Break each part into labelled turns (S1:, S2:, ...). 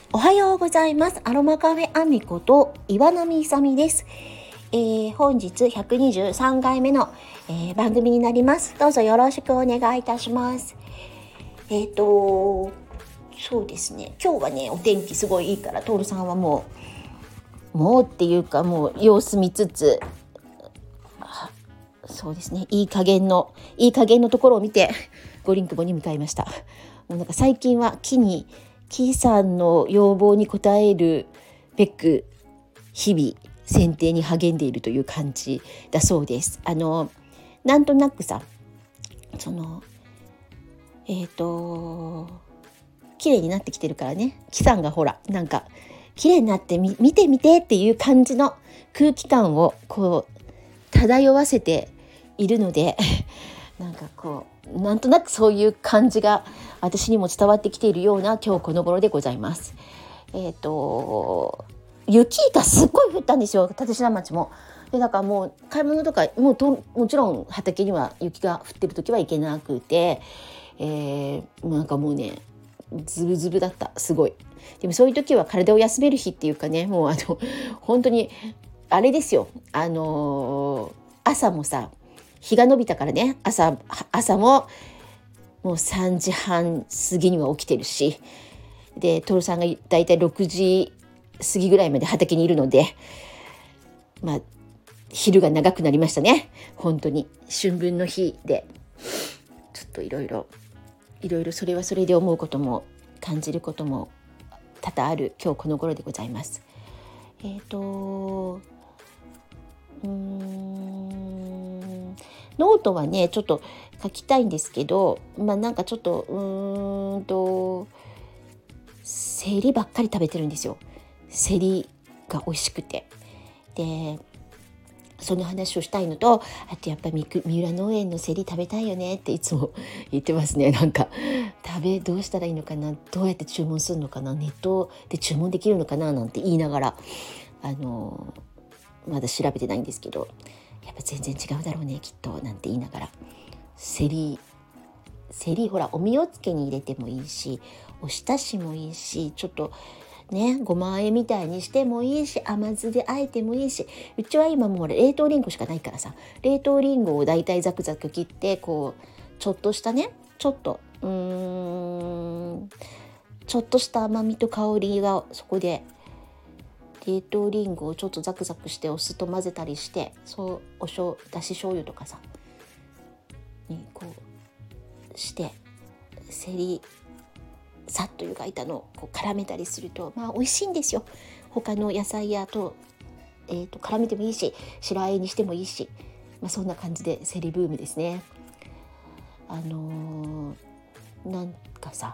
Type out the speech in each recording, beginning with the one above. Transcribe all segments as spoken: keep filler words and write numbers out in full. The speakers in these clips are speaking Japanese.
S1: おはようございます。アロマカフェアミコと岩波いさみです。えー、本日ひゃくにじゅうさんかいめの、えー、番組になります。どうぞよろしくお願いいたします。えっ、ー、とそうですね、今日はねお天気すごいいいから、トールさんはもうもうっていうかもう様子見つつ、そうですね、いい加減のいい加減のところを見てごリンクボに向かいました。もうなんか最近は木に木さんの要望に応えるべく日々剪定に励んでいるという感じだそうです。あのなんとなくさ、そのえっ、ー、と綺麗になってきてるからね、木さんがほらなんか綺麗になってみ見てみてっていう感じの空気感をこう漂わせているのでなんかこうなんとなくそういう感じが私にも伝わってきているような今日この頃でございます。えっ、ー、と雪がすっごい降ったんですよ、立科町も。でだからもう買い物とかもうともちろん畑には雪が降ってる時は行けなくて、えー、なんかもうねズブズブだった。すごい。でもそういう時は体を休める日っていうかね、もうあの本当にあれですよ、あのー、朝もさ日が伸びたからね、朝朝ももうさんじはん過ぎには起きてるし、でトルさんがだいたいろくじ過ぎぐらいまで畑にいるので、まあ昼が長くなりましたね。本当に春分の日でちょっといろいろいろいろそれはそれで思うことも感じることも多々ある今日この頃でございます。えっ、ー、とうーんノートはねちょっと書きたいんですけど、まあなんかちょっとうーんとセリばっかり食べてるんですよ。セリが美味しくて、でその話をしたいのと、あとやっぱり三浦農園のセリ食べたいよねっていつも言ってますね。なんか食べどうしたらいいのかな、どうやって注文するのかな、ネットで注文できるのかななんて言いながら、あのまだ調べてないんですけど、やっぱ全然違うだろうねきっとなんて言いながら、セリセリほらお実をつけに入れてもいいし、おひたしもいいし、ちょっとねごま和えみたいにしてもいいし、甘酢であえてもいいし、うちは今もう冷凍リンゴしかないからさ、冷凍リンゴをだいたいザクザク切って、こうちょっとしたねちょっとうーんちょっとした甘みと香りがそこで、冷凍リンゴをちょっとザクザクしてお酢と混ぜたりして、そうおしょうだし醤油とかさにこうしてセリさっと湯がいたのをこう絡めたりすると、まあ美味しいんですよ。他の野菜やと、えー、と絡めてもいいし、白あえにしてもいいし、まあ、そんな感じでセリブームですね。あのー、なんかさ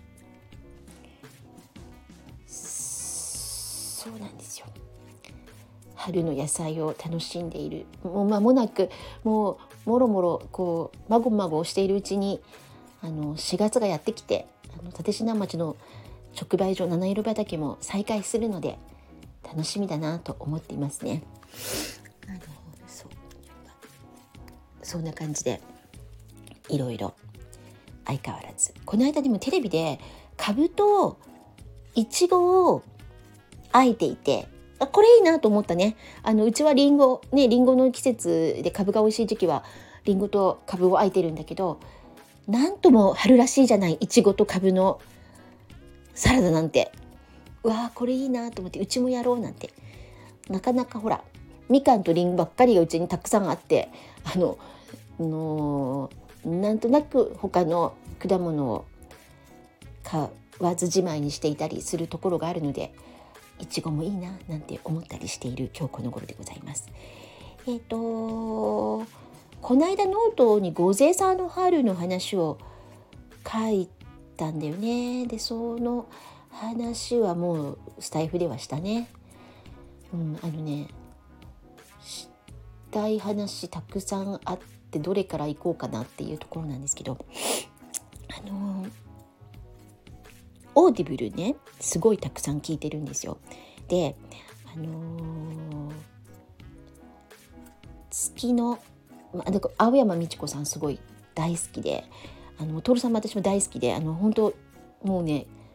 S1: そうなんですよ、春の野菜を楽しんでいる、もう間もなくもうもろもろこうまごまごしているうちにあのしがつがやってきて、あの立科町の直売所七色畑も再開するので楽しみだなと思っていますね。あの そうそんな感じでいろいろ相変わらず、この間でもテレビでカブとイチゴをあえていて、あこれいいなと思ったね。あのうちはリンゴね、リンゴの季節でカブが美味しい時期はリンゴとカブをあえてるんだけど、なんとも春らしいじゃない、イチゴとカブのサラダなんて。うわーこれいいなと思って、うちもやろうなんて。なかなかほらみかんとリンゴばっかりがうちにたくさんあって、あののなんとなく他の果物を買わずじまいにしていたりするところがあるので、いちごもいいななんて思ったりしている今日この頃でございます。えっ、ー、とこの間ノートに御前さんの春の話を書いたんだよね。でその話はもうスタイフではしたね。うん、あのねしたい話たくさんあってどれから行こうかなっていうところなんですけど、あのー、オーディブルねすごいたくさん聞いてるんですよ。であのー、月の青山美智子さんすごい大好きで、あのトルさんも私も大好きで、あの本当もうね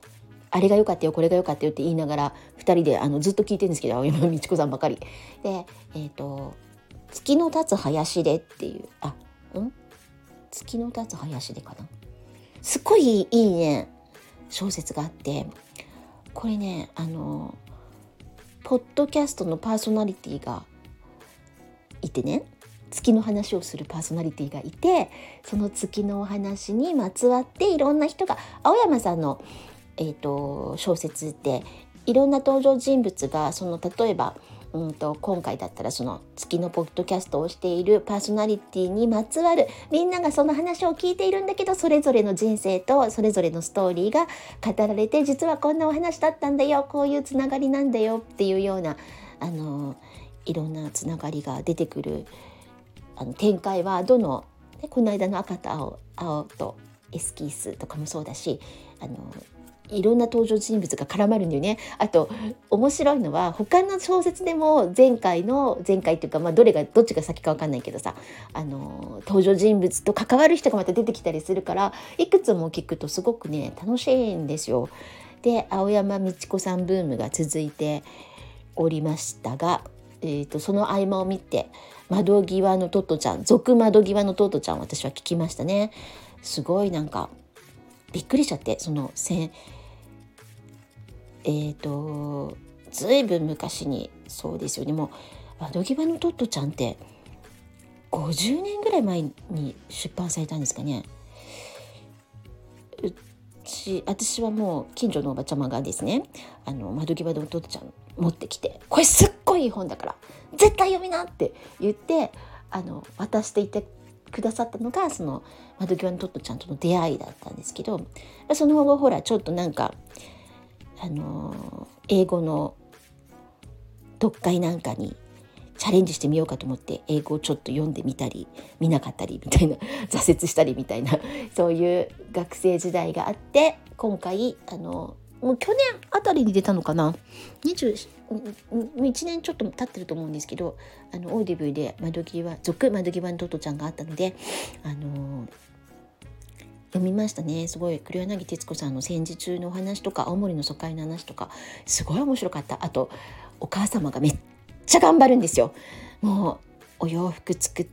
S1: あれが良かったよこれが良かったよって言いながらふたりであのずっと聞いてるんですけど、青山美智子さんばかりで、えっと月の立つ林でっていうあん月の立つ林でかな、すっごいいいね小説があって、これねあのポッドキャストのパーソナリティがいてね、月の話をするパーソナリティがいて、その月のお話にまつわっていろんな人が、青山さんの、えーと、小説っていろんな登場人物がその例えばうんと今回だったらその月のポッドキャストをしているパーソナリティにまつわるみんながその話を聞いているんだけど、それぞれの人生とそれぞれのストーリーが語られて、実はこんなお話だったんだよ、こういうつながりなんだよっていうようなあのいろんなつながりが出てくるあの展開はどの、ね、この間の赤と青、青とエスキースとかもそうだし、あのいろんな登場人物が絡まるんだよね。あと面白いのは他の小説でも前回の前回っていうか、まあ、どれがどっちが先か分かんないけどさ、あの登場人物と関わる人がまた出てきたりするから、いくつも聞くとすごくね楽しいんですよ。で青山美智子さんブームが続いておりましたが、えーと、その合間を見て窓際のトットちゃん、続窓際のトットちゃん、私は聞きましたね。すごいなんかびっくりしちゃって、そのせんえーとずいぶん昔に、そうですよね、もう窓際のトットちゃんってごじゅうねんぐらい前に出版されたんですかね。うち私はもう近所のおばちゃまがですね、あの窓際のトットちゃん持ってきて、これすっごいいい本だから絶対読みなって言ってあの渡していてくださったのが、その窓際のトットちゃんとの出会いだったんですけど、その後ほらちょっとなんかあの英語の読解なんかにチャレンジしてみようかと思って英語をちょっと読んでみたり見なかったりみたいな挫折したりみたいなそういう学生時代があって、今回あのもう去年あたりに出たのかな、にじゅういちねんちょっと経ってると思うんですけど、あのオーディブルで窓際続窓際のトトちゃんがあったので、あの読みましたね。すごい黒柳徹子さんの戦時中のお話とか青森の疎開の話とかすごい面白かった。あとお母様がめっちゃ頑張るんですよ。もうお洋服作って、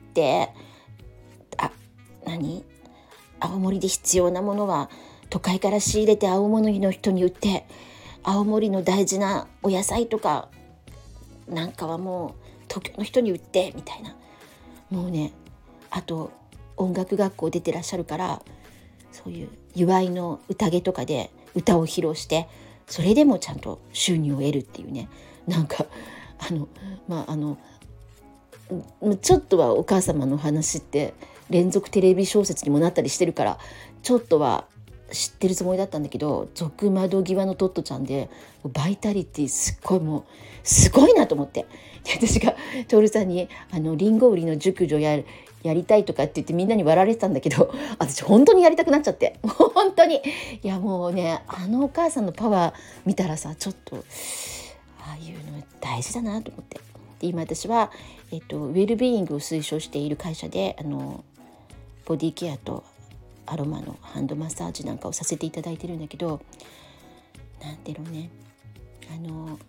S1: あ何青森で必要なものは都会から仕入れて青森の人に売って、青森の大事なお野菜とかなんかはもう東京の人に売ってみたいな、もうね、あと音楽学校出てらっしゃるからそういう祝いの宴とかで歌を披露して、それでもちゃんと収入を得るっていうね、なんかあのまああのちょっとはお母様の話って連続テレビ小説にもなったりしてるからちょっとは知ってるつもりだったんだけど、続窓際のトットちゃんでバイタリティすっごい、もうすごいなと思って、で私が徹さんにあのリンゴ売りの熟女ややりたいとかって言ってみんなに笑われてたんだけど、私本当にやりたくなっちゃって、もう本当にいやもうね、あのお母さんのパワー見たらさ、ちょっとああいうの大事だなと思って、で今私は、えっと、ウェルビーイングを推奨している会社であのボディケアとアロマのハンドマッサージなんかをさせていただいてるんだけど、なんていうのね、あの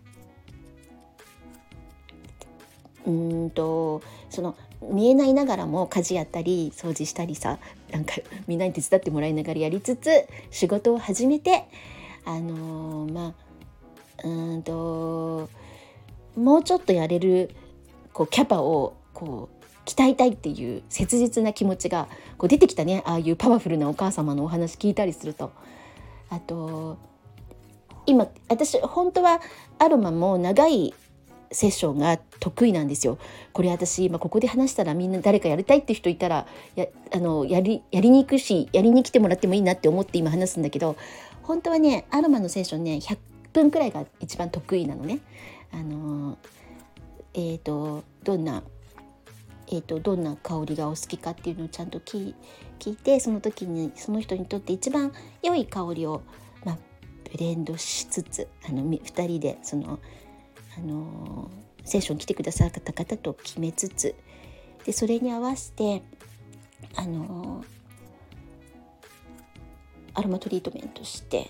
S1: うーんとその見えないながらも家事やったり掃除したりさ、なんかみんなに手伝ってもらいながらやりつつ仕事を始めて、あのー、まあうーんともうちょっとやれるこうキャパをこう鍛えたいっていう切実な気持ちがこう出てきたね。ああいうパワフルなお母様のお話聞いたりすると、あと今私本当はアロマも長いセッションが得意なんですよ。これ私今ここで話したらみんな誰かやりたいって人いたら や, あの や, りやりに行くしやりに来てもらってもいいなって思って今話すんだけど、本当はねアロマのセッションねひゃっぷんくらいが一番得意なのね。あのえーとどんなえーとどんな香りがお好きかっていうのをちゃんと 聞, 聞いて、その時にその人にとって一番良い香りを、まあ、ブレンドしつつ、あのふたりでその、あのー、セッション来てくださった方と決めつつ、でそれに合わせて、あのー、アロマトリートメントして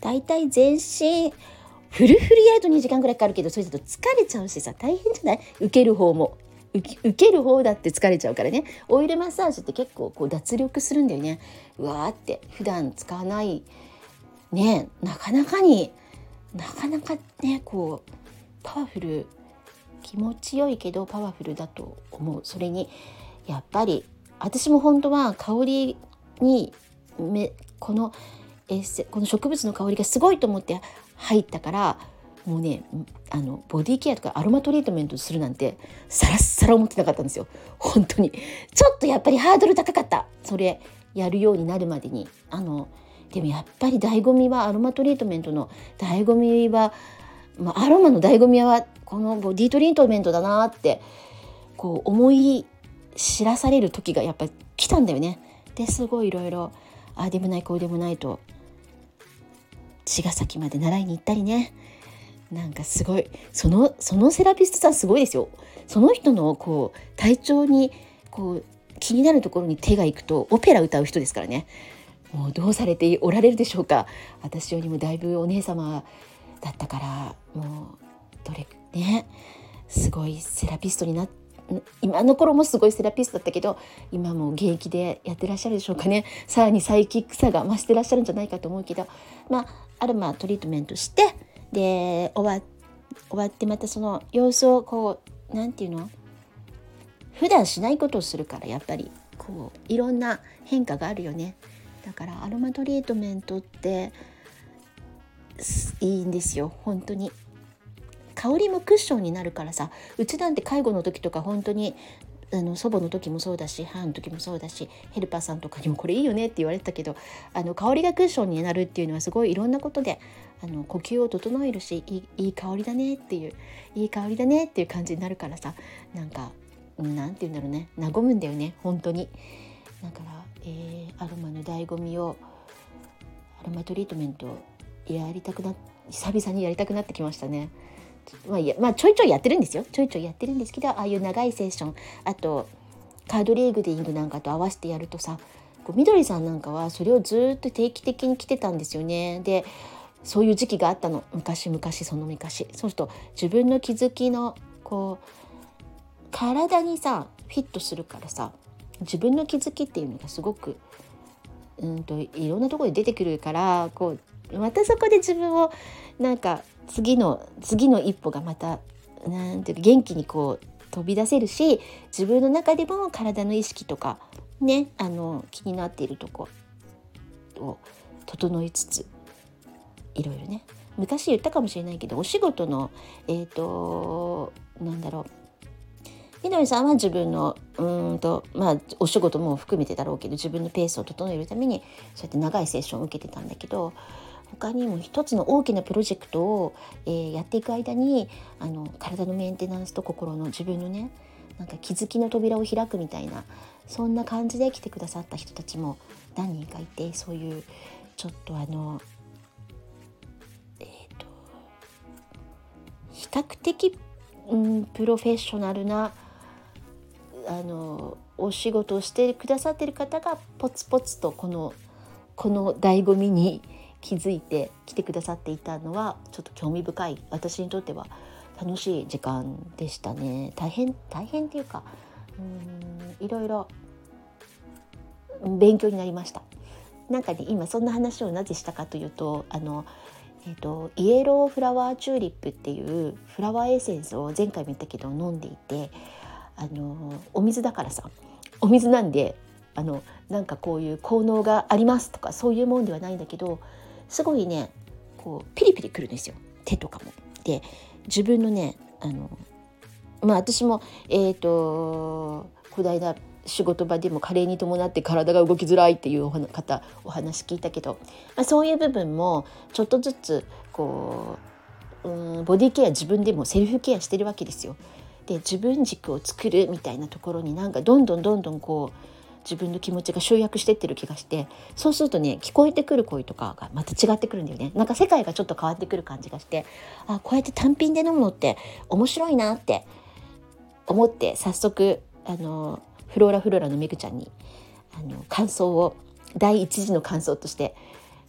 S1: だいたい全身フルフルやるとにじかんぐらいかかるけど、それだと疲れちゃうしさ、大変じゃない？受ける方も受け、受ける方だって疲れちゃうからね。オイルマッサージって結構こう脱力するんだよね。うわーって普段使わないね、なかなかになかなかね、こうパワフル、気持ちよいけどパワフルだと思う。それにやっぱり私も本当は香りにめこのエッセこの植物の香りがすごいと思って入ったから、もうね、あのボディケアとかアロマトリートメントするなんてさらっさら思ってなかったんですよ。本当にちょっとやっぱりハードル高かった、それやるようになるまでに。あのでもやっぱり醍醐味は、アロマトリートメントの醍醐味は、まあ、アロマの醍醐味はこのボディトリートメントだなってこう思い知らされる時がやっぱり来たんだよね。ですごいいろいろああでもないこうでもないと茅ヶ崎まで習いに行ったりね。なんかすごいそのそのセラピストさんすごいですよ。その人のこう体調にこう気になるところに手がいくとオペラ歌う人ですからね。もうどうされておられるでしょうか。私よりもだいぶお姉様だったから、もうどれね、すごいセラピストになっ今の頃もすごいセラピストだったけど、今も現役でやってらっしゃるでしょうかね。さらにサイキックさが増してらっしゃるんじゃないかと思うけど、まあアロマトリートメントしてで終わ終わってまたその様子をこうなんていうの、普段しないことをするからやっぱりこういろんな変化があるよね。だからアロマトリートメントっていいんですよ本当に。香りもクッションになるからさ、うちなんて介護の時とか本当にあの祖母の時もそうだし、母の時もそうだし、ヘルパーさんとかにもこれいいよねって言われてたけど、あの香りがクッションになるっていうのはすごいいろんなことであの呼吸を整えるし、いい、いい香りだねっていういい香りだねっていう感じになるからさ、なんかなんて言うんだろうね、和むんだよね本当に。だから、えー、アロマの醍醐味をアロマトリートメントやりたくな久々にやりたくなってきましたね。まあいやまあ、ちょいちょいやってるんですよちょいちょいやってるんですけど、ああいう長いセッション、あとカードリーグディングなんかと合わせてやるとさ、こうみどりさんなんかはそれをずっと定期的に来てたんですよね。でそういう時期があったの、昔々その昔。そうすると自分の気づきのこう体にさフィットするからさ、自分の気づきっていうのがすごくうんといろんなところで出てくるから、こうまたそこで自分をなんか次の次の一歩がまたなんていうか元気にこう飛び出せるし、自分の中でも体の意識とかね、あの気になっているとこを整いつつ、いろいろね、昔言ったかもしれないけど、お仕事のえっとなんだろう、みどりさんは自分のうーんとまあお仕事も含めてだろうけど、自分のペースを整えるためにそうやって長いセッションを受けてたんだけど、他にも一つの大きなプロジェクトを、えー、やっていく間にあの体のメンテナンスと心の自分のね、なんか気づきの扉を開くみたいな、そんな感じで来てくださった人たちも何人かいて、そういうちょっとあのえっと比較的、うん、プロフェッショナルなあのお仕事をしてくださっている方がポツポツとこのこの醍醐味に気づいて来てくださっていたのはちょっと興味深い、私にとっては楽しい時間でしたね。大変大変っていうか、うーんいろいろ勉強になりました。なんかね、今そんな話をなぜしたかというと、あのえーと、イエローフラワーチューリップっていうフラワーエッセンスを前回も言ったけど飲んでいて、あのお水だからさ、お水なんであのなんかこういう効能がありますとかそういうもんではないんだけど、すごいねこうピリピリくるんですよ、手とかも。で自分のねあのまあ私もえっ、ー、とこないだ仕事場でも加齢に伴って体が動きづらいっていう方お話聞いたけど、まあ、そういう部分もちょっとずつこう、うん、ボディケア自分でもセルフケアしてるわけですよ。で自分軸を作るみたいなところになんかどんどんどんどんこう自分の気持ちが集約してってる気がして、そうするとね聞こえてくる声とかがまた違ってくるんだよね。なんか世界がちょっと変わってくる感じがして、あこうやって単品で飲むのって面白いなって思って、早速あのフローラフローラのめぐちゃんにあの感想を第一次の感想として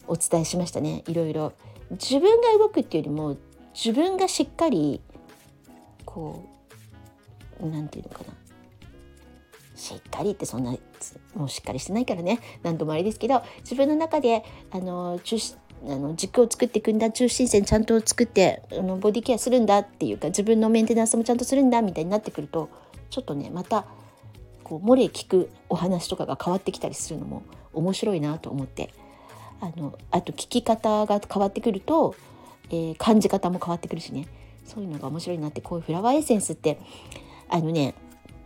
S1: お伝えしましたね。いろいろ自分が動くっていうよりも自分がしっかりこうなんていうのかな、しっかりってそんなもうしっかりしてないからね何度もあれですけど、自分の中であの中心あの軸を作っていくんだ、中心線ちゃんと作ってあのボディケアするんだっていうか、自分のメンテナンスもちゃんとするんだみたいになってくると、ちょっとねまたこう漏れ聞くお話とかが変わってきたりするのも面白いなと思って、あのあと聞き方が変わってくると、えー、感じ方も変わってくるしね、そういうのが面白いなって。こういうフラワーエッセンスってあのね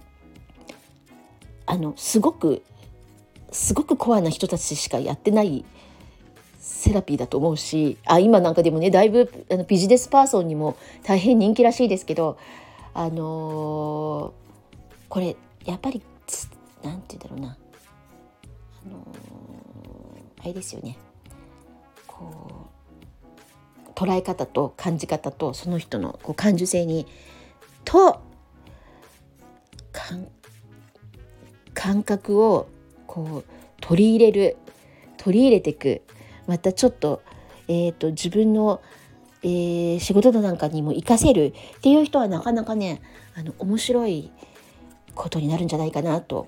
S1: あのすごくすごくコアな人たちしかやってないセラピーだと思うし、あ今なんかでもねだいぶあのビジネスパーソンにも大変人気らしいですけど、あのー、これやっぱりなんて言うんだろうな、あのー、あれですよね、こう捉え方と感じ方とその人のこう感受性にと感覚をこう取り入れる取り入れていく、またちょっと、えーと、自分の、えー、仕事なんかにも活かせるっていう人はなかなかねあの面白いことになるんじゃないかなと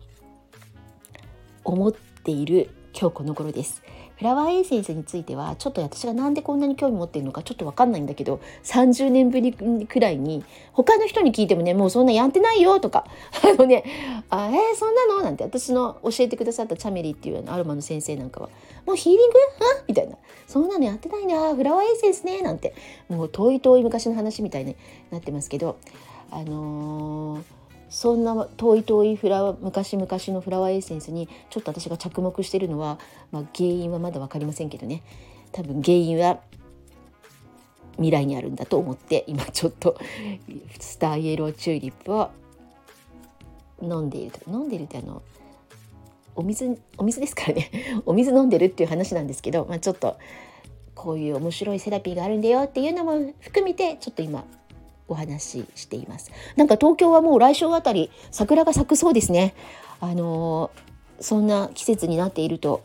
S1: 思っている今日この頃です。フラワーエッセンスについてはちょっと私がなんでこんなに興味持っているのかちょっと分かんないんだけど、さんじゅうねんぶりくらいに他の人に聞いてもね、もうそんなやってないよとかあのねあえー、そんなのなんて、私の教えてくださったチャメリっていうアロマの先生なんかはもうヒーリングあみたいな、そんなのやってないな、フラワーエッセンスねなんて、もう遠い遠い昔の話みたいになってますけど、あのーそんな遠い遠いフラ昔々のフラワーエッセンスにちょっと私が着目しているのは、まあ、原因はまだ分かりませんけどね、多分原因は未来にあるんだと思って、今ちょっとスターイエローチューリップを飲んでいると飲んでいるってあのお水お水ですからねお水飲んでるっていう話なんですけど、まあ、ちょっとこういう面白いセラピーがあるんだよっていうのも含めてちょっと今お話ししています。なんか東京はもう来週あたり桜が咲くそうですね。あのー、そんな季節になっていると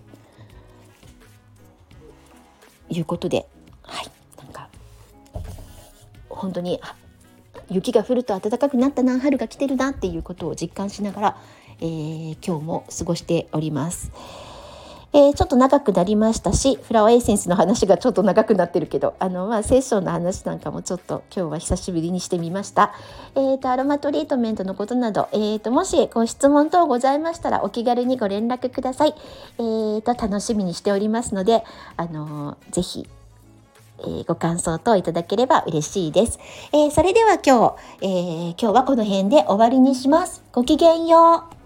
S1: いうことで、はい、なんか本当に雪が降ると暖かくなったな、春が来てるなっていうことを実感しながら、えー、今日も過ごしております。えー、ちょっと長くなりましたし、フラワーエッセンスの話がちょっと長くなってるけど、あの、まあ、セッションの話なんかもちょっと今日は久しぶりにしてみました。えーと、アロマトリートメントのことなど、えーと、もしご質問等ございましたらお気軽にご連絡ください。えーと、楽しみにしておりますので、あのー、ぜひ、えー、ご感想等いただければ嬉しいです。えー、それでは今日、えー、今日はこの辺で終わりにします。ごきげんよう。